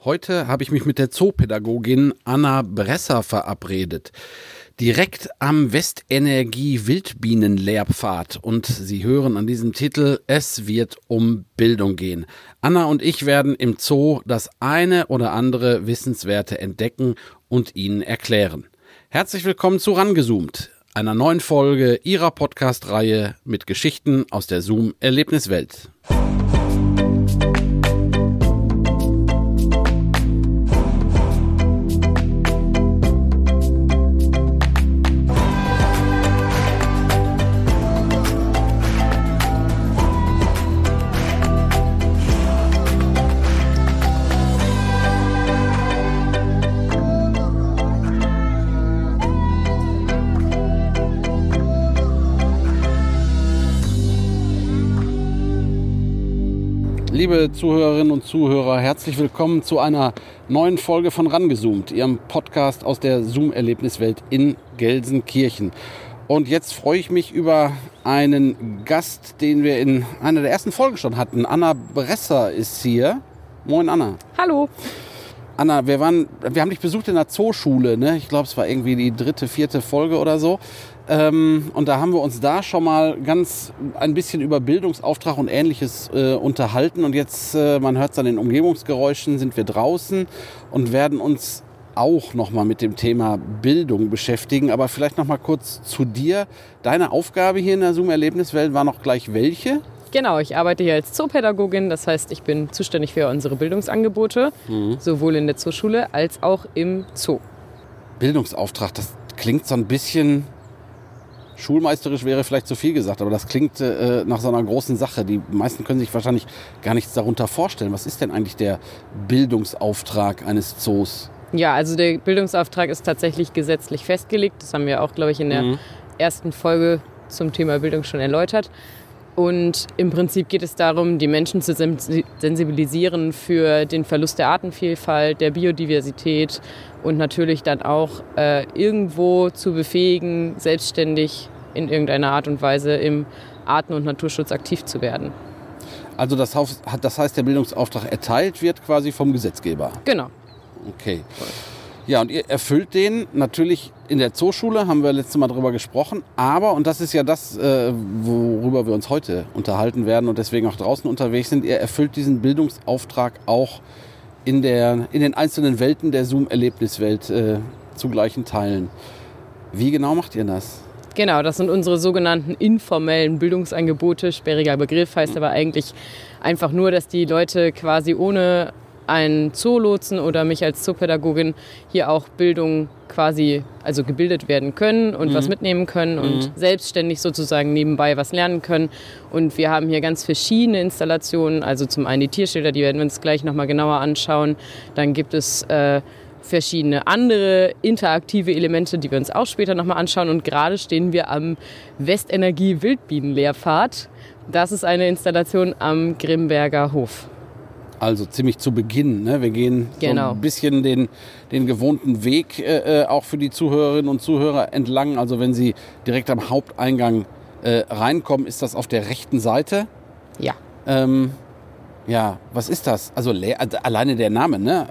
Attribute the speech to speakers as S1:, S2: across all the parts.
S1: Heute habe ich mich mit der Zoopädagogin Anna Bresser verabredet. Direkt am Westenergie-Wildbienen-Lehrpfad. Und Sie hören an diesem Titel, es wird um Bildung gehen. Anna und ich werden im Zoo das eine oder andere Wissenswerte entdecken und Ihnen erklären. Herzlich willkommen zu Rangezoomt, einer neuen Folge Ihrer Podcast-Reihe mit Geschichten aus der Zoom-Erlebniswelt. Liebe Zuhörerinnen und Zuhörer, herzlich willkommen zu einer neuen Folge von Rangezoomt, Ihrem Podcast aus der Zoom-Erlebniswelt in Gelsenkirchen. Und jetzt freue ich mich über einen Gast, den wir in einer der ersten Folgen schon hatten. Anna Bresser ist hier. Moin Anna.
S2: Hallo.
S1: Anna, wir haben dich besucht in der Zooschule, ne? Ich glaube, es war irgendwie die 3., 4. Folge oder so. Und da haben wir uns da schon mal ganz ein bisschen über Bildungsauftrag und Ähnliches unterhalten. Und jetzt, man hört es an den Umgebungsgeräuschen, sind wir draußen und werden uns auch nochmal mit dem Thema Bildung beschäftigen. Aber vielleicht nochmal kurz zu dir. Deine Aufgabe hier in der Zoom-Erlebniswelt war noch gleich welche?
S2: Genau, ich arbeite hier als Zoopädagogin. Das heißt, ich bin zuständig für unsere Bildungsangebote, sowohl in der Zooschule als auch im Zoo.
S1: Bildungsauftrag, das klingt so ein bisschen... Schulmeisterisch wäre vielleicht zu viel gesagt, aber das klingt nach so einer großen Sache. Die meisten können sich wahrscheinlich gar nichts darunter vorstellen. Was ist denn eigentlich der Bildungsauftrag eines Zoos?
S2: Ja, also der Bildungsauftrag ist tatsächlich gesetzlich festgelegt. Das haben wir auch, glaube ich, in der ersten Folge zum Thema Bildung schon erläutert. Und im Prinzip geht es darum, die Menschen zu sensibilisieren für den Verlust der Artenvielfalt, der Biodiversität und natürlich dann auch irgendwo zu befähigen, selbstständig in irgendeiner Art und Weise im Arten- und Naturschutz aktiv zu werden.
S1: Also das heißt, der Bildungsauftrag erteilt wird quasi vom Gesetzgeber?
S2: Genau.
S1: Okay. Ja, und ihr erfüllt den natürlich in der Zooschule, haben wir letztes Mal drüber gesprochen, aber, und das ist ja das, worüber wir uns heute unterhalten werden und deswegen auch draußen unterwegs sind, ihr erfüllt diesen Bildungsauftrag auch in den einzelnen Welten der Zoom-Erlebniswelt zu gleichen Teilen. Wie genau macht ihr das?
S2: Genau, das sind unsere sogenannten informellen Bildungsangebote. Sperriger Begriff, heißt aber eigentlich einfach nur, dass die Leute quasi ohne einen Zoolotsen oder mich als Zoopädagogin hier auch Bildung quasi, also gebildet werden können und was mitnehmen können und selbstständig sozusagen nebenbei was lernen können. Und wir haben hier ganz verschiedene Installationen, also zum einen die Tierschilder, die werden wir uns gleich nochmal genauer anschauen. Dann gibt es verschiedene andere interaktive Elemente, die wir uns auch später nochmal anschauen. Und gerade stehen wir am Westenergie-Wildbienen-Lehrpfad. Das ist eine Installation am Grimberger Hof.
S1: Also ziemlich zu Beginn, ne? Wir gehen so ein bisschen den gewohnten Weg auch für die Zuhörerinnen und Zuhörer entlang. Also wenn Sie direkt am Haupteingang reinkommen, ist das auf der rechten Seite.
S2: Ja.
S1: Ja, was ist das? Also alleine der Name, ne?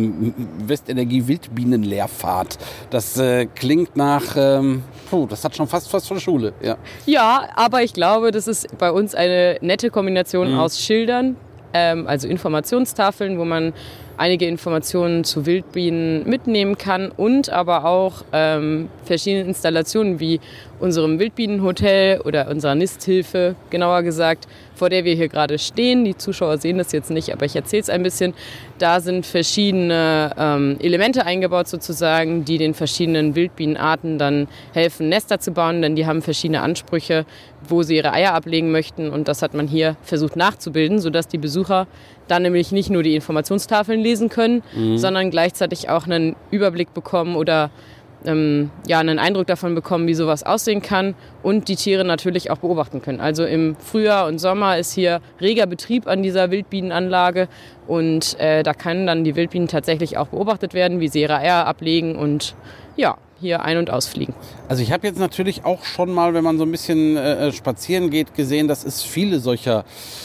S1: Westenergie-Wildbienen-Lehrpfad. Das klingt nach, das hat schon fast von Schule.
S2: Ja, aber ich glaube, das ist bei uns eine nette Kombination aus Schildern, also Informationstafeln, wo man einige Informationen zu Wildbienen mitnehmen kann und aber auch verschiedene Installationen wie unserem Wildbienenhotel oder unserer Nisthilfe, genauer gesagt, vor der wir hier gerade stehen. Die Zuschauer sehen das jetzt nicht, aber ich erzähle es ein bisschen. Da sind verschiedene Elemente eingebaut sozusagen, die den verschiedenen Wildbienenarten dann helfen, Nester zu bauen, denn die haben verschiedene Ansprüche, wo sie ihre Eier ablegen möchten. Und das hat man hier versucht nachzubilden, sodass die Besucher dann nämlich nicht nur die Informationstafeln lesen können, sondern gleichzeitig auch einen Überblick bekommen oder einen Eindruck davon bekommen, wie sowas aussehen kann und die Tiere natürlich auch beobachten können. Also im Frühjahr und Sommer ist hier reger Betrieb an dieser Wildbienenanlage und da können dann die Wildbienen tatsächlich auch beobachtet werden, wie sie ihre Eier ablegen und ja, hier ein- und ausfliegen.
S1: Also ich habe jetzt natürlich auch schon mal, wenn man so ein bisschen spazieren geht, gesehen, dass es viele solcher,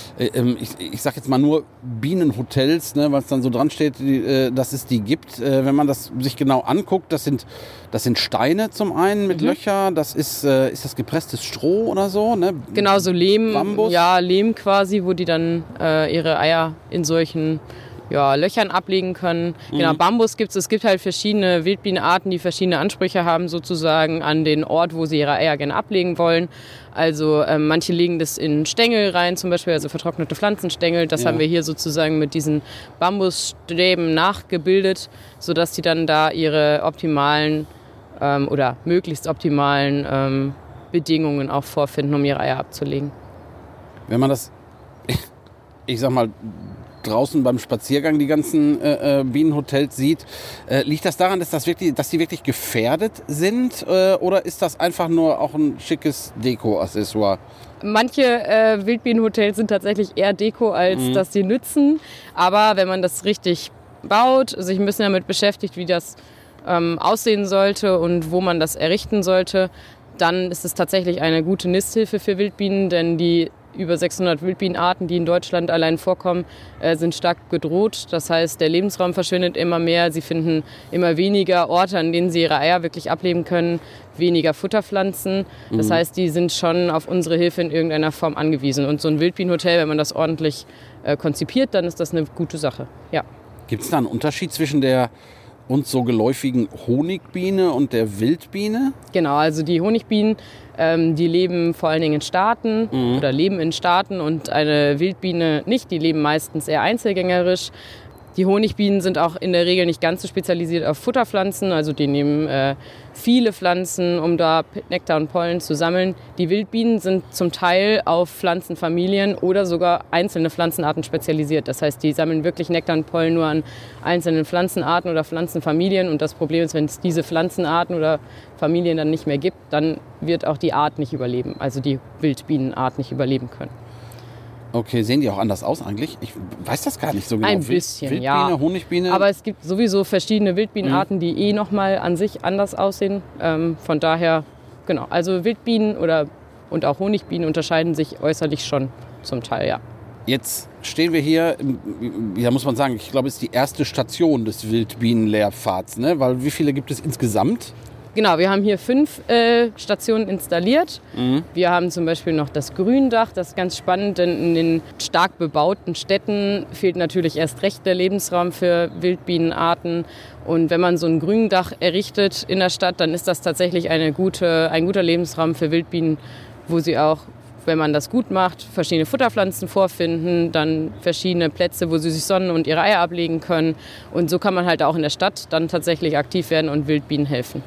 S1: ich sag jetzt mal nur Bienenhotels, ne, weil es dann so dran steht, dass es die gibt. Wenn man das sich genau anguckt, das sind Steine zum einen mit Löcher, das ist das gepresstes Stroh oder so? Ne?
S2: Genau, so Lehm,
S1: Bambus?
S2: ja, Lehm quasi, wo die dann ihre Eier in solchen Löchern ablegen können. Genau, Bambus gibt es. Es gibt halt verschiedene Wildbienenarten, die verschiedene Ansprüche haben sozusagen an den Ort, wo sie ihre Eier gerne ablegen wollen. Also manche legen das in Stängel rein, zum Beispiel, also vertrocknete Pflanzenstängel. Das haben wir hier sozusagen mit diesen Bambusstäben nachgebildet, sodass die dann da ihre optimalen oder möglichst optimalen Bedingungen auch vorfinden, um ihre Eier abzulegen.
S1: Wenn man das, ich sag mal, draußen beim Spaziergang die ganzen Bienenhotels sieht, liegt das daran, dass die wirklich gefährdet sind oder ist das einfach nur auch ein schickes Deko-Accessoire?
S2: Manche Wildbienenhotels sind tatsächlich eher Deko, als dass sie nützen. Aber wenn man das richtig baut, sich ein bisschen damit beschäftigt, wie das aussehen sollte und wo man das errichten sollte, dann ist es tatsächlich eine gute Nisthilfe für Wildbienen, denn die über 600 Wildbienenarten, die in Deutschland allein vorkommen, sind stark bedroht. Das heißt, der Lebensraum verschwindet immer mehr. Sie finden immer weniger Orte, an denen sie ihre Eier wirklich ableben können, weniger Futterpflanzen. Das heißt, die sind schon auf unsere Hilfe in irgendeiner Form angewiesen. Und so ein Wildbienenhotel, wenn man das ordentlich konzipiert, dann ist das eine gute Sache. Ja.
S1: Gibt es da einen Unterschied zwischen der uns so geläufigen Honigbiene und der Wildbiene?
S2: Genau, also die Honigbienen, die leben vor allen Dingen in Staaten oder leben in Staaten und eine Wildbiene nicht. Die leben meistens eher einzelgängerisch. Die Honigbienen sind auch in der Regel nicht ganz so spezialisiert auf Futterpflanzen. Also die nehmen viele Pflanzen, um da Nektar und Pollen zu sammeln. Die Wildbienen sind zum Teil auf Pflanzenfamilien oder sogar einzelne Pflanzenarten spezialisiert. Das heißt, die sammeln wirklich Nektar und Pollen nur an einzelnen Pflanzenarten oder Pflanzenfamilien. Und das Problem ist, wenn es diese Pflanzenarten oder Familien dann nicht mehr gibt, dann wird auch die Art nicht überleben, also die Wildbienenart nicht überleben können.
S1: Okay, sehen die auch anders aus eigentlich? Ich weiß das gar nicht so genau.
S2: Ein bisschen,
S1: Wildbiene,
S2: ja.
S1: Honigbiene?
S2: Aber es gibt sowieso verschiedene Wildbienenarten, die nochmal an sich anders aussehen. Von daher, genau. Also Wildbienen und auch Honigbienen unterscheiden sich äußerlich schon zum Teil, ja.
S1: Jetzt stehen wir hier, ja muss man sagen, ich glaube, es ist die erste Station des Wildbienenlehrpfads, ne? Weil wie viele gibt es insgesamt?
S2: Genau, wir haben hier 5 Stationen installiert. Wir haben zum Beispiel noch das Gründach, das ist ganz spannend, denn in den stark bebauten Städten fehlt natürlich erst recht der Lebensraum für Wildbienenarten. Und wenn man so ein Gründach errichtet in der Stadt, dann ist das tatsächlich ein guter Lebensraum für Wildbienen, wo sie auch, wenn man das gut macht, verschiedene Futterpflanzen vorfinden, dann verschiedene Plätze, wo sie sich sonnen und ihre Eier ablegen können. Und so kann man halt auch in der Stadt dann tatsächlich aktiv werden und Wildbienen helfen.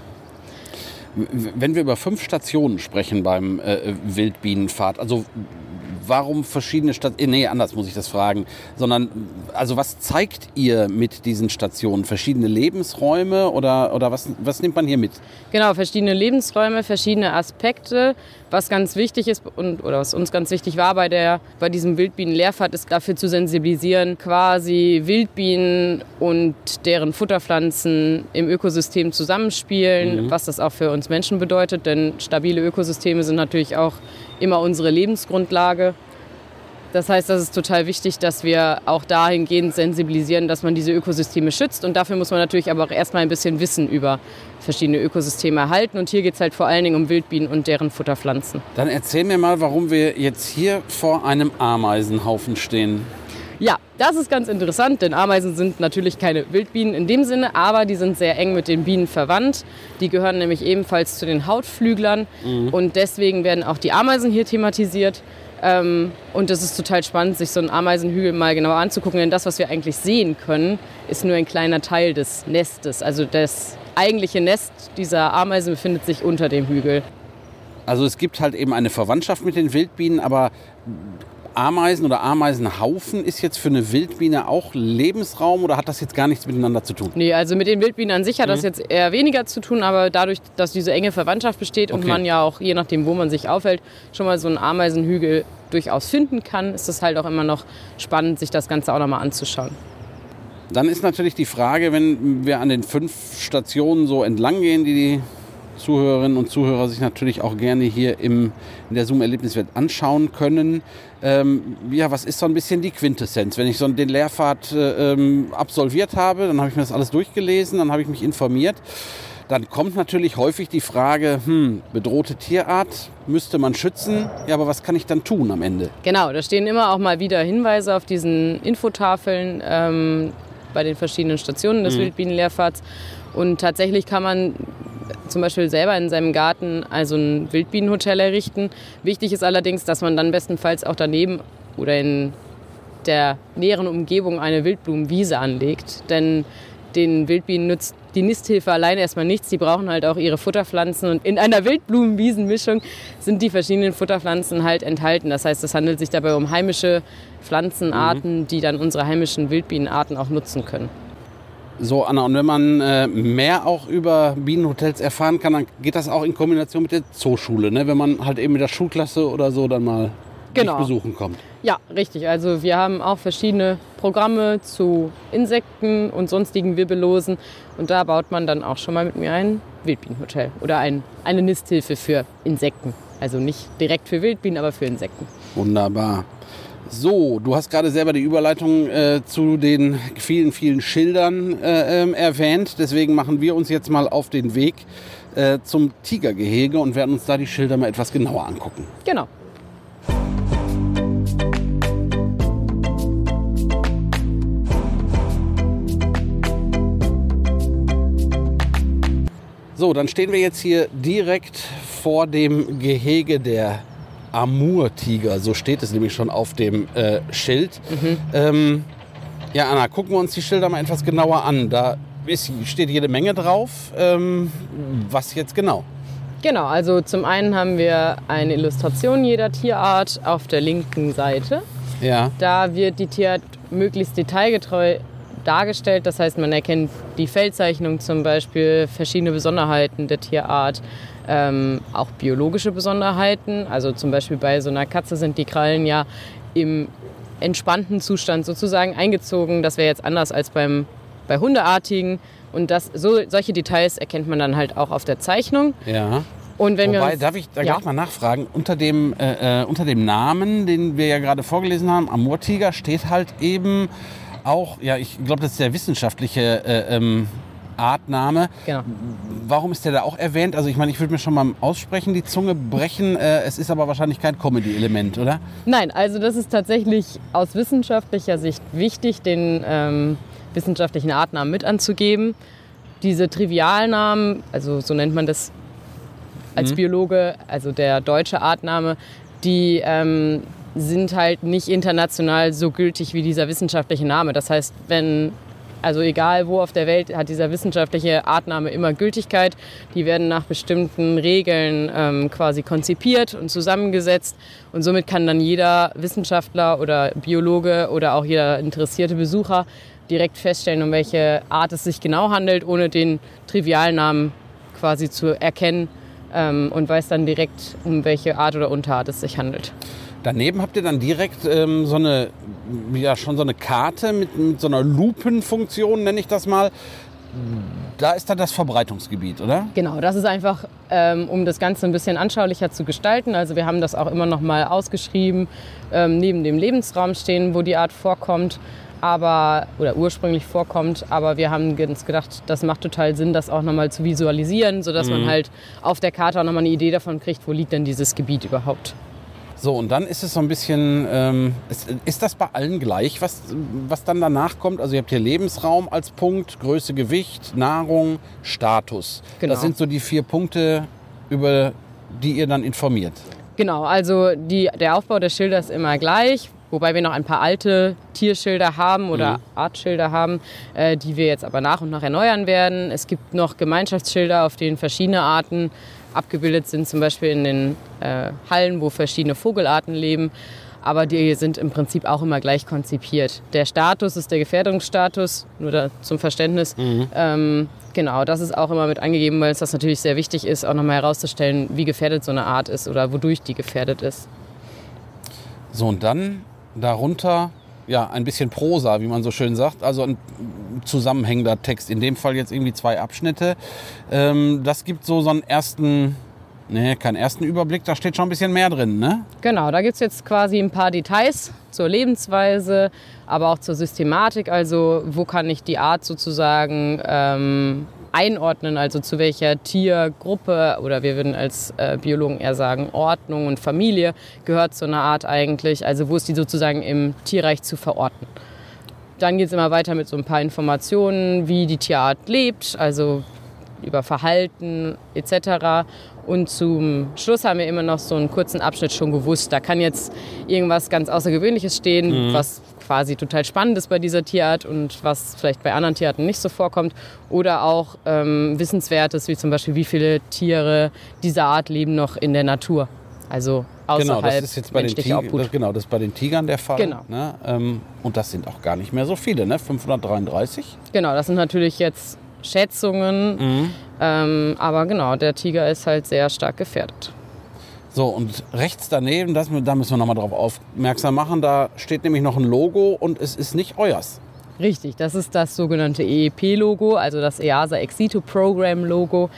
S1: Wenn wir über 5 Stationen sprechen beim Wildbienenpfad, also warum verschiedene Stationen, nee, anders muss ich das fragen, sondern also was zeigt ihr mit diesen Stationen? Verschiedene Lebensräume oder was nimmt man hier mit?
S2: Genau, verschiedene Lebensräume, verschiedene Aspekte. Was ganz wichtig ist oder was uns ganz wichtig war bei diesem Wildbienenlehrpfad, ist dafür zu sensibilisieren, quasi Wildbienen und deren Futterpflanzen im Ökosystem zusammenspielen, was das auch für uns Menschen bedeutet, denn stabile Ökosysteme sind natürlich auch immer unsere Lebensgrundlage. Das heißt, das ist total wichtig, dass wir auch dahingehend sensibilisieren, dass man diese Ökosysteme schützt. Und dafür muss man natürlich aber auch erstmal ein bisschen Wissen über verschiedene Ökosysteme erhalten. Und hier geht es halt vor allen Dingen um Wildbienen und deren Futterpflanzen.
S1: Dann erzähl mir mal, warum wir jetzt hier vor einem Ameisenhaufen stehen.
S2: Ja, das ist ganz interessant, denn Ameisen sind natürlich keine Wildbienen in dem Sinne, aber die sind sehr eng mit den Bienen verwandt. Die gehören nämlich ebenfalls zu den Hautflüglern und deswegen werden auch die Ameisen hier thematisiert. Und es ist total spannend, sich so einen Ameisenhügel mal genauer anzugucken, denn das, was wir eigentlich sehen können, ist nur ein kleiner Teil des Nestes. Also das eigentliche Nest dieser Ameisen befindet sich unter dem Hügel.
S1: Also es gibt halt eben eine Verwandtschaft mit den Wildbienen, aber Ameisen oder Ameisenhaufen ist jetzt für eine Wildbiene auch Lebensraum oder hat das jetzt gar nichts miteinander zu tun?
S2: Nee, also mit den Wildbienen an sich hat das jetzt eher weniger zu tun, aber dadurch, dass diese enge Verwandtschaft besteht und man ja auch, je nachdem, wo man sich aufhält, schon mal so einen Ameisenhügel durchaus finden kann, ist es halt auch immer noch spannend, sich das Ganze auch nochmal anzuschauen.
S1: Dann ist natürlich die Frage, wenn wir an den 5 Stationen so entlang gehen, die Zuhörerinnen und Zuhörer sich natürlich auch gerne hier in der Zoom-Erlebniswelt anschauen können. Was ist so ein bisschen die Quintessenz? Wenn ich so den Lehrpfad absolviert habe, dann habe ich mir das alles durchgelesen, dann habe ich mich informiert. Dann kommt natürlich häufig die Frage, bedrohte Tierart, müsste man schützen, ja, aber was kann ich dann tun am Ende?
S2: Genau, da stehen immer auch mal wieder Hinweise auf diesen Infotafeln bei den verschiedenen Stationen des Wildbienenlehrpfads. Und tatsächlich kann man zum Beispiel selber in seinem Garten also ein Wildbienenhotel errichten. Wichtig ist allerdings, dass man dann bestenfalls auch daneben oder in der näheren Umgebung eine Wildblumenwiese anlegt. Denn den Wildbienen nützt die Nisthilfe alleine erstmal nichts. Die brauchen halt auch ihre Futterpflanzen. Und in einer Wildblumenwiesenmischung sind die verschiedenen Futterpflanzen halt enthalten. Das heißt, es handelt sich dabei um heimische Pflanzenarten, die dann unsere heimischen Wildbienenarten auch nutzen können.
S1: So, Anna, und wenn man mehr auch über Bienenhotels erfahren kann, dann geht das auch in Kombination mit der Zooschule, ne? Wenn man halt eben mit der Schulklasse oder so dann mal dich besuchen kommt.
S2: Ja, richtig. Also wir haben auch verschiedene Programme zu Insekten und sonstigen Wirbellosen. Und da baut man dann auch schon mal mit mir ein Wildbienenhotel oder eine Nisthilfe für Insekten. Also nicht direkt für Wildbienen, aber für Insekten.
S1: Wunderbar. So, du hast gerade selber die Überleitung zu den vielen, vielen Schildern erwähnt. Deswegen machen wir uns jetzt mal auf den Weg zum Tigergehege und werden uns da die Schilder mal etwas genauer angucken.
S2: Genau.
S1: So, dann stehen wir jetzt hier direkt vor dem Gehege der Amur-Tiger. So steht es nämlich schon auf dem Schild. Anna, gucken wir uns die Schilder mal etwas genauer an. Da steht jede Menge drauf. Was jetzt genau?
S2: Genau, also zum einen haben wir eine Illustration jeder Tierart auf der linken Seite.
S1: Ja.
S2: Da wird die Tierart möglichst detailgetreu dargestellt. Das heißt, man erkennt die Fellzeichnung zum Beispiel, verschiedene Besonderheiten der Tierart, auch biologische Besonderheiten. Also zum Beispiel bei so einer Katze sind die Krallen ja im entspannten Zustand sozusagen eingezogen. Das wäre jetzt anders als bei Hundeartigen. Und solche Details erkennt man dann halt auch auf der Zeichnung.
S1: Ja.
S2: Und wenn
S1: darf ich da gleich mal nachfragen, unter dem Namen, den wir ja gerade vorgelesen haben, Amur-Tiger, steht halt eben auch, ich glaube, das ist der wissenschaftliche Artname.
S2: Genau.
S1: Warum ist der da auch erwähnt? Also ich meine, ich würde mir schon mal Aussprechen die Zunge brechen. Es ist aber wahrscheinlich kein Comedy-Element, oder?
S2: Nein, also das ist tatsächlich aus wissenschaftlicher Sicht wichtig, den wissenschaftlichen Artnamen mit anzugeben. Diese Trivialnamen, also so nennt man das als Biologe, also der deutsche Artname, die sind halt nicht international so gültig wie dieser wissenschaftliche Name. Das heißt, also egal wo auf der Welt, hat dieser wissenschaftliche Artname immer Gültigkeit. Die werden nach bestimmten Regeln quasi konzipiert und zusammengesetzt. Und somit kann dann jeder Wissenschaftler oder Biologe oder auch jeder interessierte Besucher direkt feststellen, um welche Art es sich genau handelt, ohne den Trivialnamen quasi zu erkennen, und weiß dann direkt, um welche Art oder Unterart es sich handelt.
S1: Daneben habt ihr dann direkt so eine Karte mit so einer Lupenfunktion, nenne ich das mal. Da ist dann das Verbreitungsgebiet, oder?
S2: Genau, das ist einfach, um das Ganze ein bisschen anschaulicher zu gestalten. Also wir haben das auch immer noch mal ausgeschrieben, neben dem Lebensraum stehen, wo die Art vorkommt, oder ursprünglich vorkommt. Aber wir haben uns gedacht, das macht total Sinn, das auch noch mal zu visualisieren, sodass man halt auf der Karte auch noch mal eine Idee davon kriegt, wo liegt denn dieses Gebiet überhaupt.
S1: So, und dann ist es so ein bisschen, ist das bei allen gleich, was dann danach kommt? Also ihr habt hier Lebensraum als Punkt, Größe, Gewicht, Nahrung, Status.
S2: Genau.
S1: Das sind so die 4 Punkte, über die ihr dann informiert.
S2: Genau, also der Aufbau der Schilder ist immer gleich, wobei wir noch ein paar alte Tierschilder haben oder Artschilder haben, die wir jetzt aber nach und nach erneuern werden. Es gibt noch Gemeinschaftsschilder, auf denen verschiedene Arten abgebildet sind, zum Beispiel in den Hallen, wo verschiedene Vogelarten leben. Aber die sind im Prinzip auch immer gleich konzipiert. Der Status ist der Gefährdungsstatus, nur zum Verständnis. Genau, das ist auch immer mit angegeben, weil es das natürlich sehr wichtig ist, auch nochmal herauszustellen, wie gefährdet so eine Art ist oder wodurch die gefährdet ist.
S1: So, und dann darunter ein bisschen Prosa, wie man so schön sagt. Also zusammenhängender Text. In dem Fall jetzt irgendwie 2 Abschnitte. Das gibt so einen ersten, keinen ersten Überblick, da steht schon ein bisschen mehr drin, ne?
S2: Genau, da gibt es jetzt quasi ein paar Details zur Lebensweise, aber auch zur Systematik. Also wo kann ich die Art sozusagen einordnen, also zu welcher Tiergruppe, oder wir würden als Biologen eher sagen Ordnung und Familie gehört zu einer Art eigentlich, also wo ist die sozusagen im Tierreich zu verorten. Dann geht es immer weiter mit so ein paar Informationen, wie die Tierart lebt, also über Verhalten etc. Und zum Schluss haben wir immer noch so einen kurzen Abschnitt schon gewusst. Da kann jetzt irgendwas ganz Außergewöhnliches stehen, was quasi total spannend ist bei dieser Tierart und was vielleicht bei anderen Tierarten nicht so vorkommt. Oder auch Wissenswertes, wie zum Beispiel, wie viele Tiere dieser Art leben noch in der Natur. Also außerhalb
S1: das ist jetzt bei den das ist bei den Tigern der Fall.
S2: Genau.
S1: Ne? Und das sind auch gar nicht mehr so viele, ne? 533.
S2: Genau, das sind natürlich jetzt Schätzungen. Aber genau, der Tiger ist halt sehr stark gefährdet.
S1: So, und rechts daneben, da müssen wir nochmal drauf aufmerksam machen, da steht nämlich noch ein Logo und es ist nicht euers.
S2: Richtig, das ist das sogenannte EEP-Logo, also das EASA Exito Program Logo.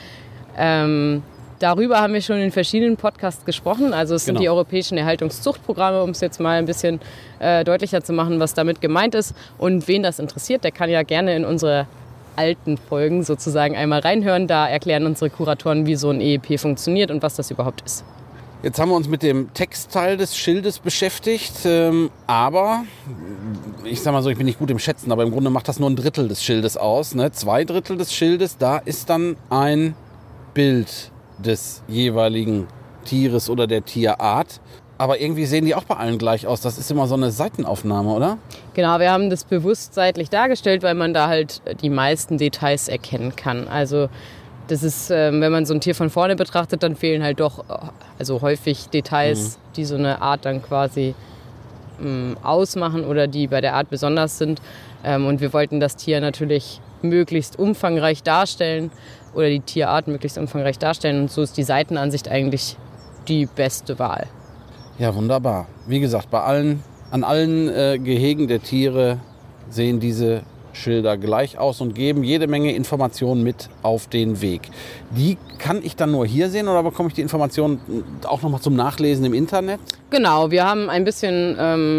S2: Darüber haben wir schon in verschiedenen Podcasts gesprochen. Also es sind die europäischen Erhaltungszuchtprogramme, um es jetzt mal ein bisschen deutlicher zu machen, was damit gemeint ist. Und wen das interessiert, der kann ja gerne in unsere alten Folgen sozusagen einmal reinhören. Da erklären unsere Kuratoren, wie so ein EEP funktioniert und was das überhaupt ist.
S1: Jetzt haben wir uns mit dem Textteil des Schildes beschäftigt, aber ich sag mal so, ich bin nicht gut im Schätzen, aber im Grunde macht das nur 1/3 des Schildes aus. Ne? 2/3 des Schildes, da ist dann ein Bild des jeweiligen Tieres oder der Tierart. Aber irgendwie sehen die auch bei allen gleich aus. Das ist immer so eine Seitenaufnahme, oder?
S2: Genau, wir haben das bewusst seitlich dargestellt, weil man da halt die meisten Details erkennen kann. Also das ist, wenn man so ein Tier von vorne betrachtet, dann fehlen halt doch also häufig Details, die so eine Art dann quasi ausmachen oder die bei der Art besonders sind. Und wir wollten das Tier natürlich möglichst umfangreich darstellen oder die Tierart möglichst umfangreich darstellen. Und so ist die Seitenansicht eigentlich die beste Wahl.
S1: Ja, wunderbar. Wie gesagt, an allen Gehegen der Tiere sehen diese Schilder gleich aus und geben jede Menge Informationen mit auf den Weg. Die kann ich dann nur hier sehen oder bekomme ich die Informationen auch nochmal zum Nachlesen im Internet?
S2: Genau, wir haben ein bisschen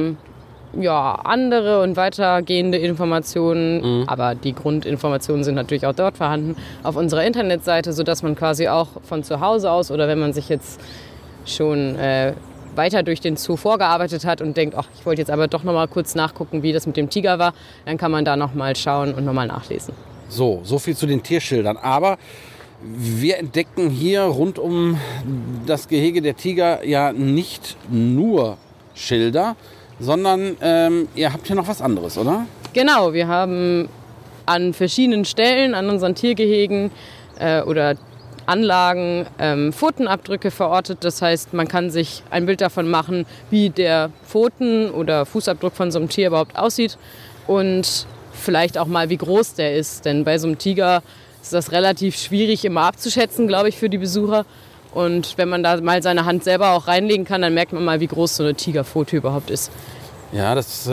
S2: andere und weitergehende Informationen, aber die Grundinformationen sind natürlich auch dort vorhanden auf unserer Internetseite, sodass man quasi auch von zu Hause aus oder wenn man sich jetzt schon weiter durch den Zoo vorgearbeitet hat und denkt, ach, ich wollte jetzt aber doch noch mal kurz nachgucken, wie das mit dem Tiger war, dann kann man da noch mal schauen und noch mal nachlesen.
S1: So viel zu den Tierschildern. Aber wir entdecken hier rund um das Gehege der Tiger ja nicht nur Schilder, sondern ihr habt hier noch was anderes, oder?
S2: Genau, wir haben an verschiedenen Stellen an unseren Tiergehegen oder Anlagen Pfotenabdrücke verortet. Das heißt, man kann sich ein Bild davon machen, wie der Pfoten- oder Fußabdruck von so einem Tier überhaupt aussieht und vielleicht auch mal, wie groß der ist. Denn bei so einem Tiger ist das relativ schwierig immer abzuschätzen, glaube ich, für die Besucher. Und wenn man da mal seine Hand selber auch reinlegen kann, dann merkt man mal, wie groß so eine Tigerpfote überhaupt ist.
S1: Ja, das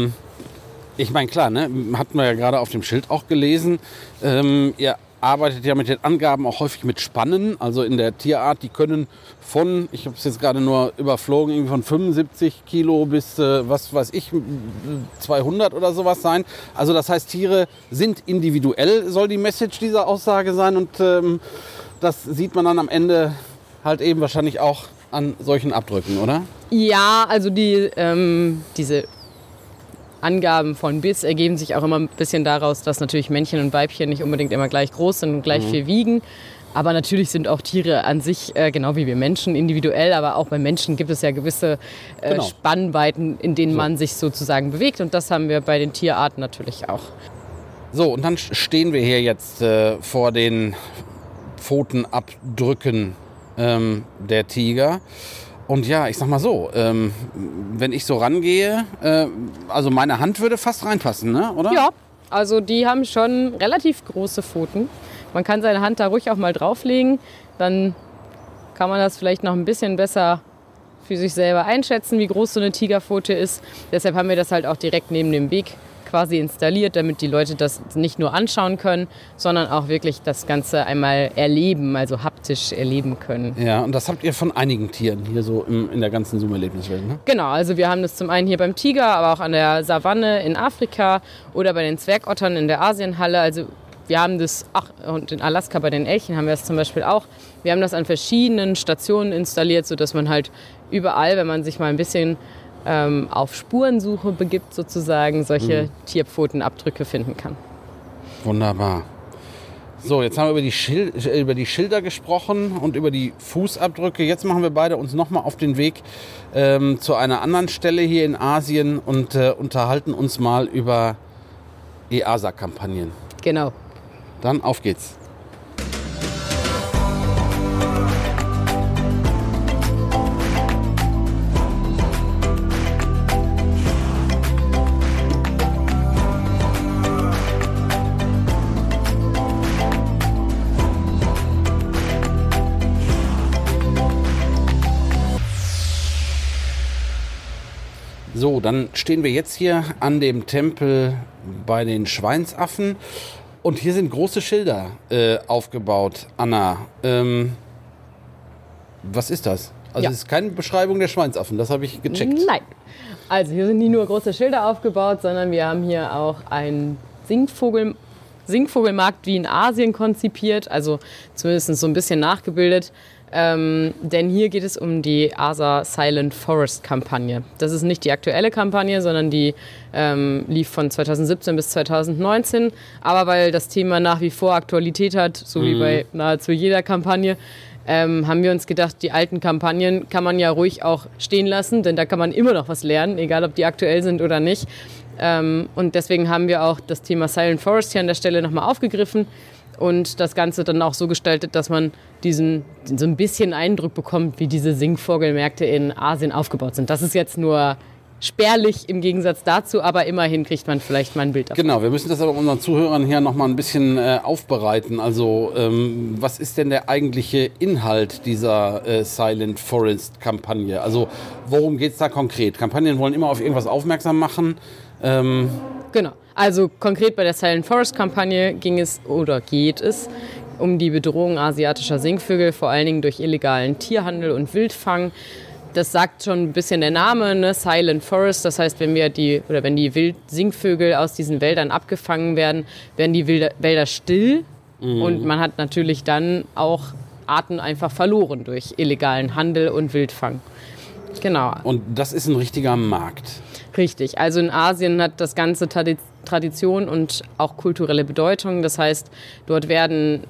S1: ich meine, klar, ne, hatten wir ja gerade auf dem Schild auch gelesen. Ihr arbeitet ja mit den Angaben auch häufig mit Spannen, also in der Tierart, die können von, ich habe es jetzt gerade nur überflogen, irgendwie von 75 Kilo bis, was weiß ich, 200 oder sowas sein. Also das heißt, Tiere sind individuell, soll die Message dieser Aussage sein und das sieht man dann am Ende halt eben wahrscheinlich auch an solchen Abdrücken, oder?
S2: Ja, also diese Angaben von Biss ergeben sich auch immer ein bisschen daraus, dass natürlich Männchen und Weibchen nicht unbedingt immer gleich groß sind und gleich viel wiegen. Aber natürlich sind auch Tiere an sich, genau wie wir Menschen, individuell. Aber auch bei Menschen gibt es ja gewisse Spannweiten, in denen man sich sozusagen bewegt. Und das haben wir bei den Tierarten natürlich auch.
S1: So, und dann stehen wir hier jetzt vor den Pfotenabdrücken der Tiger. Und ja, ich sag mal so, wenn ich so rangehe, also meine Hand würde fast reinpassen, ne? Oder?
S2: Ja, also die haben schon relativ große Pfoten. Man kann seine Hand da ruhig auch mal drauflegen, dann kann man das vielleicht noch ein bisschen besser für sich selber einschätzen, wie groß so eine Tigerpfote ist. Deshalb haben wir das halt auch direkt neben dem Weg quasi installiert, damit die Leute das nicht nur anschauen können, sondern auch wirklich das Ganze einmal erleben, also haptisch erleben können.
S1: Ja, und das habt ihr von einigen Tieren hier so in der ganzen Zoom-Erlebniswelt, ne?
S2: Genau, also wir haben das zum einen hier beim Tiger, aber auch an der Savanne in Afrika oder bei den Zwergottern in der Asienhalle. Also wir haben das, und in Alaska bei den Elchen haben wir das zum Beispiel auch. Wir haben das an verschiedenen Stationen installiert, sodass man halt überall, wenn man sich mal ein bisschen auf Spurensuche begibt, sozusagen, solche Tierpfotenabdrücke finden kann.
S1: Wunderbar. So, jetzt haben wir über die Schilder gesprochen und über die Fußabdrücke. Jetzt machen wir beide uns nochmal auf den Weg zu einer anderen Stelle hier in Asien und unterhalten uns mal über EASA-Kampagnen.
S2: Genau.
S1: Dann auf geht's. So, dann stehen wir jetzt hier an dem Tempel bei den Schweinsaffen und hier sind große Schilder aufgebaut. Anna, was ist das? Also es ist keine Beschreibung der Schweinsaffen, das habe ich gecheckt.
S2: Nein, also hier sind nicht nur große Schilder aufgebaut, sondern wir haben hier auch einen Singvogelmarkt wie in Asien konzipiert, also zumindest so ein bisschen nachgebildet. Denn hier geht es um die ASA Silent Forest Kampagne. Das ist nicht die aktuelle Kampagne, sondern die lief von 2017 bis 2019. Aber weil das Thema nach wie vor Aktualität hat, so wie bei nahezu jeder Kampagne, haben wir uns gedacht, die alten Kampagnen kann man ja ruhig auch stehen lassen, denn da kann man immer noch was lernen, egal ob die aktuell sind oder nicht. Und deswegen haben wir auch das Thema Silent Forest hier an der Stelle nochmal aufgegriffen und das Ganze dann auch so gestaltet, dass man so ein bisschen Eindruck bekommt, wie diese Singvogelmärkte in Asien aufgebaut sind. Das ist jetzt nur spärlich im Gegensatz dazu, aber immerhin kriegt man vielleicht mal ein Bild davon.
S1: Genau, wir müssen das aber unseren Zuhörern hier nochmal ein bisschen aufbereiten. Also was ist denn der eigentliche Inhalt dieser Silent Forest Kampagne? Also worum geht es da konkret? Kampagnen wollen immer auf irgendwas aufmerksam machen.
S2: Genau, also konkret bei der Silent Forest Kampagne geht es um die Bedrohung asiatischer Singvögel, vor allen Dingen durch illegalen Tierhandel und Wildfang. Das sagt schon ein bisschen der Name, ne? Silent Forest. Das heißt, wenn die Singvögel aus diesen Wäldern abgefangen werden, werden die Wälder still. Und man hat natürlich dann auch Arten einfach verloren durch illegalen Handel und Wildfang. Genau.
S1: Und das ist ein richtiger Markt.
S2: Richtig. Also in Asien hat das Ganze Tradition und auch kulturelle Bedeutung. Das heißt, dort gehört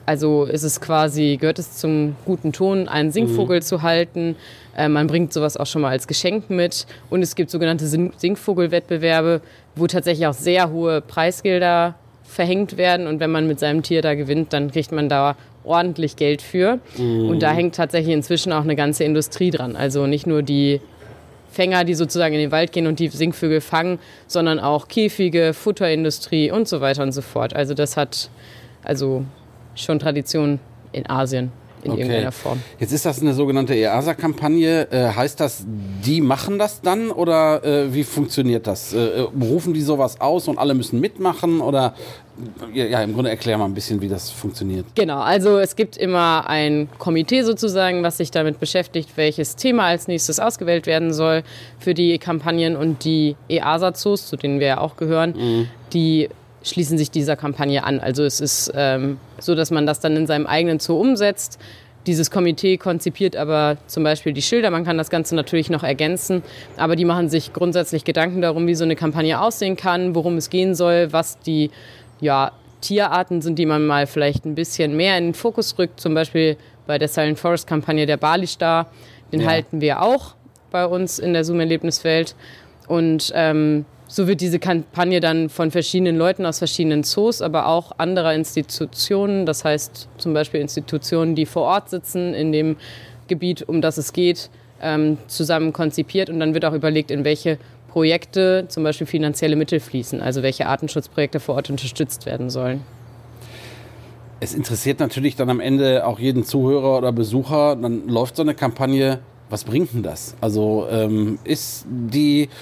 S2: es zum guten Ton, einen Singvogel zu halten. Man bringt sowas auch schon mal als Geschenk mit. Und es gibt sogenannte Singvogelwettbewerbe, wo tatsächlich auch sehr hohe Preisgelder verhängt werden. Und wenn man mit seinem Tier da gewinnt, dann kriegt man da ordentlich Geld für. Und da hängt tatsächlich inzwischen auch eine ganze Industrie dran. Also nicht nur die Fänger, die sozusagen in den Wald gehen und die Singvögel fangen, sondern auch Käfige, Futterindustrie und so weiter und so fort. Also das hat schon Tradition in Asien in irgendeiner Form.
S1: Jetzt ist das eine sogenannte EASA-Kampagne. Heißt das, die machen das dann oder wie funktioniert das? Rufen die sowas aus und alle müssen mitmachen oder im Grunde erklär mal ein bisschen, wie das funktioniert.
S2: Genau, also es gibt immer ein Komitee sozusagen, was sich damit beschäftigt, welches Thema als nächstes ausgewählt werden soll für die Kampagnen und die EASA-Zoos, zu denen wir ja auch gehören, die schließen sich dieser Kampagne an. Also es ist so, dass man das dann in seinem eigenen Zoo umsetzt. Dieses Komitee konzipiert aber zum Beispiel die Schilder. Man kann das Ganze natürlich noch ergänzen, aber die machen sich grundsätzlich Gedanken darum, wie so eine Kampagne aussehen kann, worum es gehen soll, was die Tierarten sind, die man mal vielleicht ein bisschen mehr in den Fokus rückt. Zum Beispiel bei der Silent Forest Kampagne der Bali-Star. Den halten wir auch bei uns in der Zoom-Erlebniswelt. Und so wird diese Kampagne dann von verschiedenen Leuten aus verschiedenen Zoos, aber auch anderer Institutionen, das heißt zum Beispiel Institutionen, die vor Ort sitzen in dem Gebiet, um das es geht, zusammen konzipiert. Und dann wird auch überlegt, in welche Projekte zum Beispiel finanzielle Mittel fließen, also welche Artenschutzprojekte vor Ort unterstützt werden sollen.
S1: Es interessiert natürlich dann am Ende auch jeden Zuhörer oder Besucher, dann läuft so eine Kampagne, was bringt denn das? Also ist die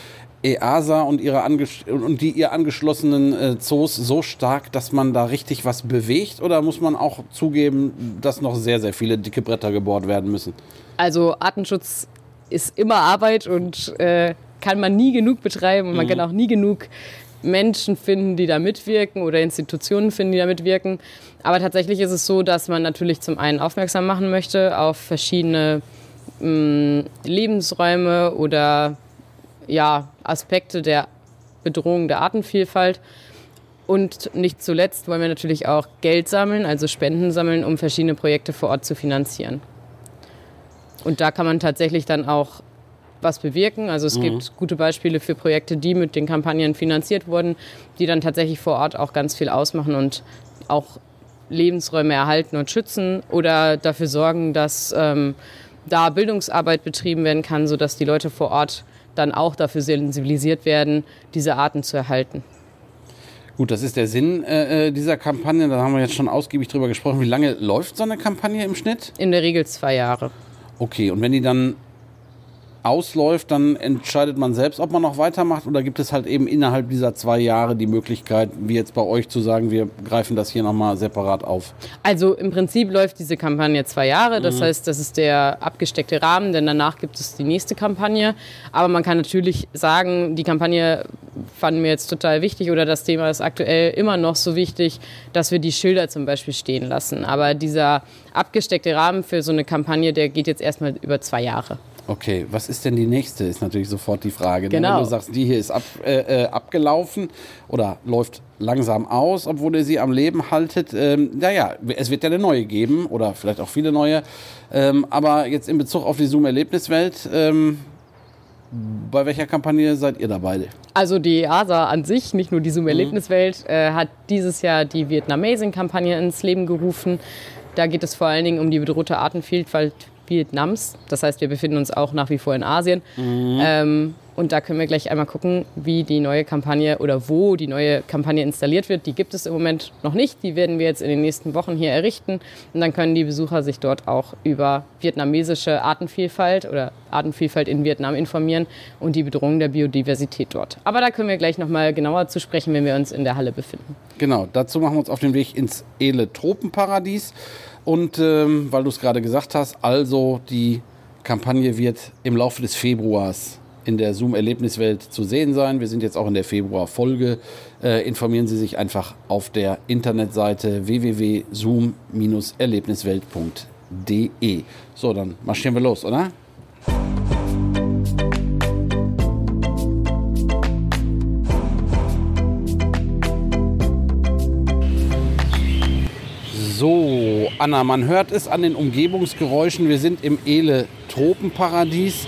S1: EASA und die ihr angeschlossenen Zoos so stark, dass man da richtig was bewegt? Oder muss man auch zugeben, dass noch sehr, sehr viele dicke Bretter gebohrt werden müssen?
S2: Also Artenschutz ist immer Arbeit und kann man nie genug betreiben. Und man kann auch nie genug Menschen finden, die da mitwirken oder Institutionen finden, die da mitwirken. Aber tatsächlich ist es so, dass man natürlich zum einen aufmerksam machen möchte auf verschiedene Lebensräume oder Aspekte der Bedrohung der Artenvielfalt. Und nicht zuletzt wollen wir natürlich auch Geld sammeln, also Spenden sammeln, um verschiedene Projekte vor Ort zu finanzieren. Und da kann man tatsächlich dann auch was bewirken. Also es gibt gute Beispiele für Projekte, die mit den Kampagnen finanziert wurden, die dann tatsächlich vor Ort auch ganz viel ausmachen und auch Lebensräume erhalten und schützen oder dafür sorgen, dass da Bildungsarbeit betrieben werden kann, sodass die Leute vor Ort dann auch dafür sensibilisiert werden, diese Arten zu erhalten.
S1: Gut, das ist der Sinn dieser Kampagne. Da haben wir jetzt schon ausgiebig drüber gesprochen. Wie lange läuft so eine Kampagne im Schnitt?
S2: In der Regel 2 Jahre.
S1: Okay, und wenn die dann ausläuft, dann entscheidet man selbst, ob man noch weitermacht, oder gibt es halt eben innerhalb dieser 2 Jahre die Möglichkeit, wie jetzt bei euch, zu sagen, wir greifen das hier nochmal separat auf?
S2: Also im Prinzip läuft diese Kampagne 2 Jahre, das heißt, das ist der abgesteckte Rahmen, denn danach gibt es die nächste Kampagne. Aber man kann natürlich sagen, die Kampagne fanden wir jetzt total wichtig oder das Thema ist aktuell immer noch so wichtig, dass wir die Schilder zum Beispiel stehen lassen. Aber dieser abgesteckte Rahmen für so eine Kampagne, der geht jetzt erstmal über 2 Jahre.
S1: Okay, was ist denn die nächste, ist natürlich sofort die Frage.
S2: Genau.
S1: Wenn du sagst, die hier ist abgelaufen oder läuft langsam aus, obwohl ihr sie am Leben haltet. Es wird ja eine neue geben oder vielleicht auch viele neue. Aber jetzt in Bezug auf die Zoom-Erlebniswelt, bei welcher Kampagne seid ihr dabei?
S2: Also die EASA an sich, nicht nur die Zoom-Erlebniswelt, hat dieses Jahr die Vietnamazing-Kampagne ins Leben gerufen. Da geht es vor allen Dingen um die bedrohte Artenvielfalt Vietnams. Das heißt, wir befinden uns auch nach wie vor in Asien. Und da können wir gleich einmal gucken, wie die neue Kampagne oder wo die neue Kampagne installiert wird. Die gibt es im Moment noch nicht. Die werden wir jetzt in den nächsten Wochen hier errichten. Und dann können die Besucher sich dort auch über vietnamesische Artenvielfalt oder Artenvielfalt in Vietnam informieren und die Bedrohung der Biodiversität dort. Aber da können wir gleich noch mal genauer zu sprechen, wenn wir uns in der Halle befinden.
S1: Genau, dazu machen wir uns auf den Weg ins Ele Tropenparadies. Und weil du es gerade gesagt hast, also die Kampagne wird im Laufe des Februars in der Zoom-Erlebniswelt zu sehen sein. Wir sind jetzt auch in der Februar-Folge. Informieren Sie sich einfach auf der Internetseite www.zoom-erlebniswelt.de. So, dann marschieren wir los, oder? So, Anna, man hört es an den Umgebungsgeräuschen. Wir sind im Ele Tropenparadies.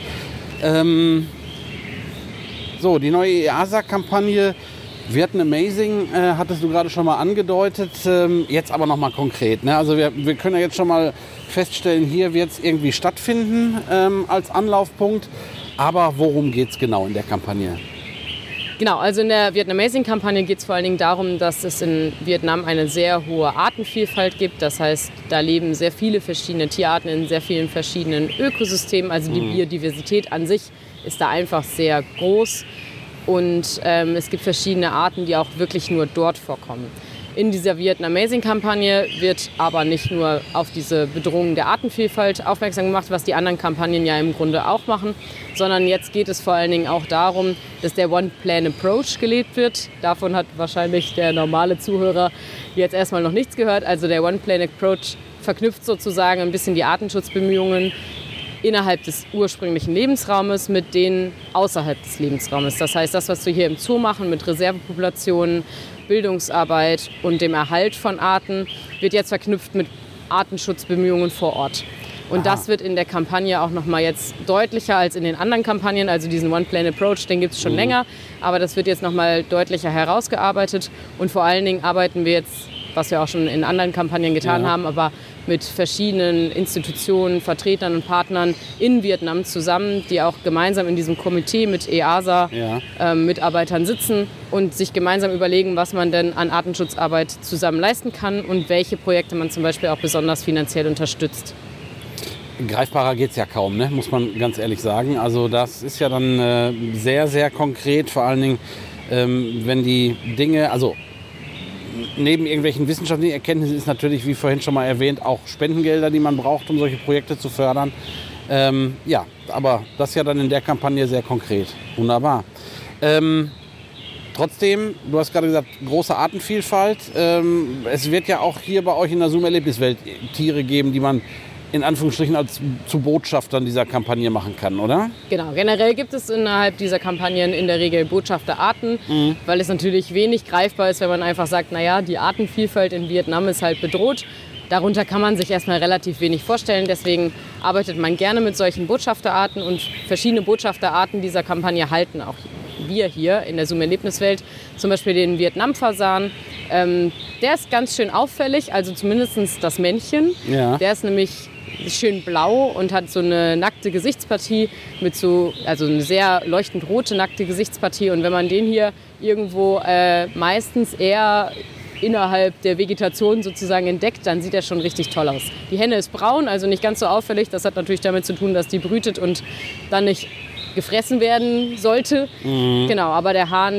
S1: Die neue EASA-Kampagne Vietnamazing hattest du gerade schon mal angedeutet. Jetzt aber noch mal konkret. Ne? Also wir können ja jetzt schon mal feststellen, hier wird es irgendwie stattfinden als Anlaufpunkt. Aber worum geht es genau in der Kampagne?
S2: Genau, also in der Vietnamazing-Kampagne geht es vor allen Dingen darum, dass es in Vietnam eine sehr hohe Artenvielfalt gibt. Das heißt, da leben sehr viele verschiedene Tierarten in sehr vielen verschiedenen Ökosystemen. Also die Biodiversität an sich ist da einfach sehr groß. Und es gibt verschiedene Arten, die auch wirklich nur dort vorkommen. In dieser Vietnamazing-Kampagne wird aber nicht nur auf diese Bedrohung der Artenvielfalt aufmerksam gemacht, was die anderen Kampagnen ja im Grunde auch machen, sondern jetzt geht es vor allen Dingen auch darum, dass der One-Plan-Approach gelebt wird. Davon hat wahrscheinlich der normale Zuhörer jetzt erstmal noch nichts gehört. Also der One-Plan-Approach verknüpft sozusagen ein bisschen die Artenschutzbemühungen innerhalb des ursprünglichen Lebensraumes mit denen außerhalb des Lebensraumes. Das heißt, das, was wir hier im Zoo machen mit Reservepopulationen, Bildungsarbeit und dem Erhalt von Arten, wird jetzt verknüpft mit Artenschutzbemühungen vor Ort. Und das wird in der Kampagne auch noch mal jetzt deutlicher als in den anderen Kampagnen. Also diesen One-Plan-Approach, den gibt es schon länger, aber das wird jetzt noch mal deutlicher herausgearbeitet. Und vor allen Dingen arbeiten wir jetzt, was wir auch schon in anderen Kampagnen getan haben, aber mit verschiedenen Institutionen, Vertretern und Partnern in Vietnam zusammen, die auch gemeinsam in diesem Komitee mit EASA-Mitarbeitern sitzen und sich gemeinsam überlegen, was man denn an Artenschutzarbeit zusammen leisten kann und welche Projekte man zum Beispiel auch besonders finanziell unterstützt.
S1: greifbarer geht es ja kaum, ne? Muss man ganz ehrlich sagen. Also das ist ja dann sehr, sehr konkret, vor allen Dingen, wenn die Dinge, also neben irgendwelchen wissenschaftlichen Erkenntnissen ist natürlich, wie vorhin schon mal erwähnt, auch Spendengelder, die man braucht, um solche Projekte zu fördern. Ja, aber das ist ja dann in der Kampagne sehr konkret. Wunderbar. Trotzdem, du hast gerade gesagt, große Artenvielfalt. Es wird ja auch hier bei euch in der Zoom-Erlebniswelt Tiere geben, die man in Anführungsstrichen zu Botschaftern dieser Kampagne machen kann, oder?
S2: Genau, generell gibt es innerhalb dieser Kampagnen in der Regel Botschafterarten, weil es natürlich wenig greifbar ist, wenn man einfach sagt, naja, die Artenvielfalt in Vietnam ist halt bedroht. Darunter kann man sich erstmal relativ wenig vorstellen, deswegen arbeitet man gerne mit solchen Botschafterarten und verschiedene Botschafterarten dieser Kampagne halten auch wir hier in der Zoom-Erlebniswelt, zum Beispiel den Vietnam-Fasan. Der ist ganz schön auffällig, also zumindest das Männchen. Ja. Der ist nämlich schön blau und hat so eine nackte Gesichtspartie mit also eine sehr leuchtend rote nackte Gesichtspartie. Und wenn man den hier irgendwo meistens eher innerhalb der Vegetation sozusagen entdeckt, dann sieht er schon richtig toll aus. Die Henne ist braun, also nicht ganz so auffällig. Das hat natürlich damit zu tun, dass die brütet und dann nicht gefressen werden sollte. Genau, aber der Hahn,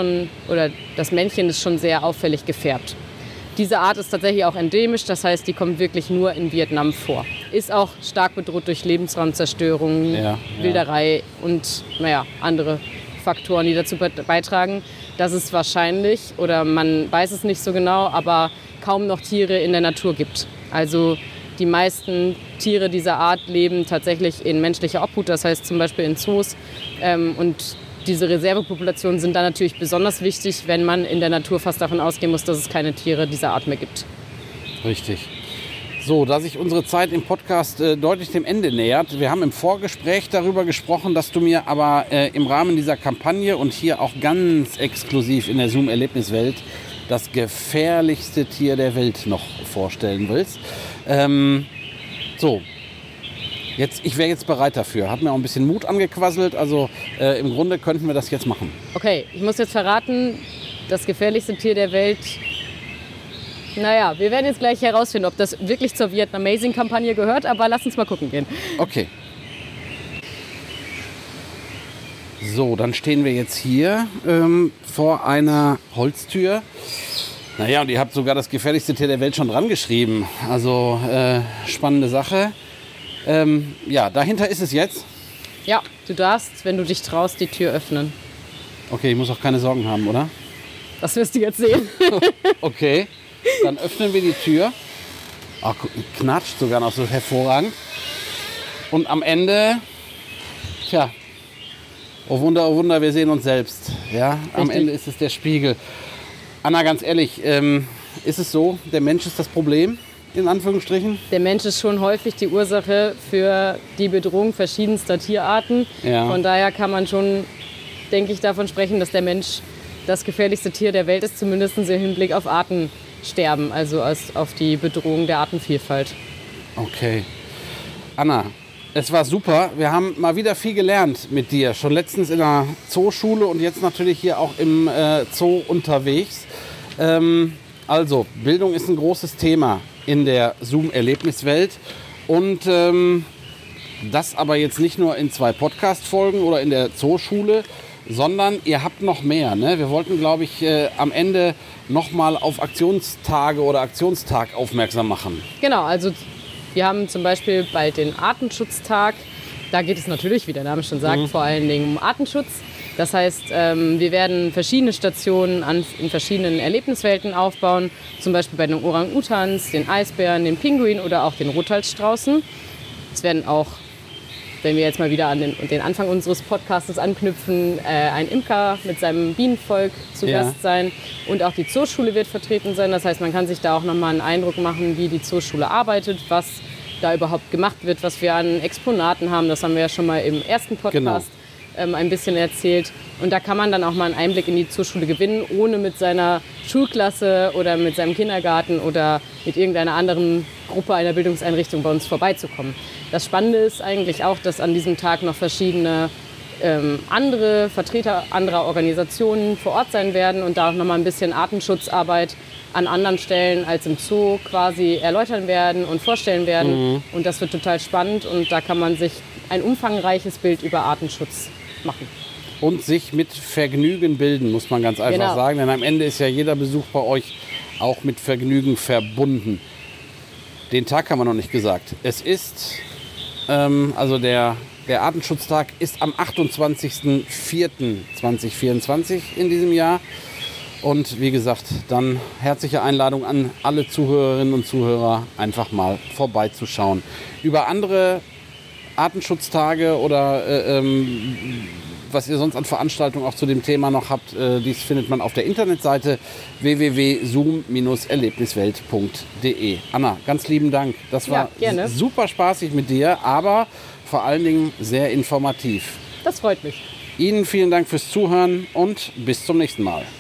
S2: das Männchen ist schon sehr auffällig gefärbt. Diese Art ist tatsächlich auch endemisch, das heißt, die kommt wirklich nur in Vietnam vor. Ist auch stark bedroht durch Lebensraumzerstörung, Wilderei und andere Faktoren, die dazu beitragen, dass es wahrscheinlich, oder man weiß es nicht so genau, aber kaum noch Tiere in der Natur gibt. Also die meisten Tiere dieser Art leben tatsächlich in menschlicher Obhut, das heißt zum Beispiel in Zoos. Und diese Reservepopulationen sind dann natürlich besonders wichtig, wenn man in der Natur fast davon ausgehen muss, dass es keine Tiere dieser Art mehr gibt.
S1: Richtig. So, da sich unsere Zeit im Podcast deutlich dem Ende nähert, wir haben im Vorgespräch darüber gesprochen, dass du mir aber im Rahmen dieser Kampagne und hier auch ganz exklusiv in der Zoom-Erlebniswelt das gefährlichste Tier der Welt noch vorstellen willst. Ich wäre jetzt bereit dafür. Hat mir auch ein bisschen Mut angequasselt. Also im Grunde könnten wir das jetzt machen.
S2: Okay, ich muss jetzt verraten, das gefährlichste Tier der Welt. Naja, wir werden jetzt gleich herausfinden, ob das wirklich zur Vietnamazing-Kampagne gehört. Aber lass uns mal gucken gehen.
S1: Okay. So, dann stehen wir jetzt hier vor einer Holztür. Naja, und ihr habt sogar das gefährlichste Tier der Welt schon dran geschrieben. Also spannende Sache. Dahinter ist es jetzt.
S2: Ja, du darfst, wenn du dich traust, die Tür öffnen.
S1: Okay, ich muss auch keine Sorgen haben, oder?
S2: Das wirst du jetzt sehen.
S1: Okay, dann öffnen wir die Tür. Ach, knatscht sogar noch so hervorragend. Und am Ende, oh Wunder, wir sehen uns selbst. Ja, am Ende ist es der Spiegel. Anna, ganz ehrlich, ist es so, der Mensch ist das Problem, in Anführungsstrichen?
S2: Der Mensch ist schon häufig die Ursache für die Bedrohung verschiedenster Tierarten. Ja. Von daher kann man schon, denke ich, davon sprechen, dass der Mensch das gefährlichste Tier der Welt ist, zumindest im Hinblick auf Artensterben, also auf die Bedrohung der Artenvielfalt.
S1: Okay. Anna, es war super. Wir haben mal wieder viel gelernt mit dir. Schon letztens in der Zooschule und jetzt natürlich hier auch im Zoo unterwegs. Also, Bildung ist ein großes Thema in der Zoom-Erlebniswelt. Und das aber jetzt nicht nur in 2 Podcast-Folgen oder in der Zooschule, sondern ihr habt noch mehr. Ne? Wir wollten, glaube ich, am Ende nochmal auf Aktionstage oder Aktionstag aufmerksam machen.
S2: Genau, also wir haben zum Beispiel bald den Artenschutztag. Da geht es natürlich, wie der Name schon sagt, vor allen Dingen um Artenschutz. Das heißt, wir werden verschiedene Stationen in verschiedenen Erlebniswelten aufbauen. Zum Beispiel bei den Orang-Utans, den Eisbären, den Pinguinen oder auch den Rothalsstraußen. Es werden auch, wenn wir jetzt mal wieder an den Anfang unseres Podcasts anknüpfen, ein Imker mit seinem Bienenvolk zu Gast sein. Und auch die Zooschule wird vertreten sein. Das heißt, man kann sich da auch nochmal einen Eindruck machen, wie die Zooschule arbeitet, was da überhaupt gemacht wird, was wir an Exponaten haben. Das haben wir ja schon mal im ersten Podcast ein bisschen erzählt. Und da kann man dann auch mal einen Einblick in die Zooschule gewinnen, ohne mit seiner Schulklasse oder mit seinem Kindergarten oder mit irgendeiner anderen Gruppe einer Bildungseinrichtung bei uns vorbeizukommen. Das Spannende ist eigentlich auch, dass an diesem Tag noch verschiedene andere Vertreter anderer Organisationen vor Ort sein werden und da auch nochmal ein bisschen Artenschutzarbeit an anderen Stellen als im Zoo quasi erläutern werden und vorstellen werden. Und das wird total spannend und da kann man sich ein umfangreiches Bild über Artenschutz machen.
S1: Und sich mit Vergnügen bilden, muss man ganz einfach sagen. Denn am Ende ist ja jeder Besuch bei euch auch mit Vergnügen verbunden. Den Tag haben wir noch nicht gesagt. Es ist, also der Artenschutztag ist am 28.04.2024 in diesem Jahr. Und wie gesagt, dann herzliche Einladung an alle Zuhörerinnen und Zuhörer, einfach mal vorbeizuschauen. Über andere Artenschutztage oder was ihr sonst an Veranstaltungen auch zu dem Thema noch habt, dies findet man auf der Internetseite www.zoom-erlebniswelt.de. Anna, ganz lieben Dank. Das war super spaßig mit dir, aber vor allen Dingen sehr informativ.
S2: Das freut mich.
S1: Ihnen vielen Dank fürs Zuhören und bis zum nächsten Mal.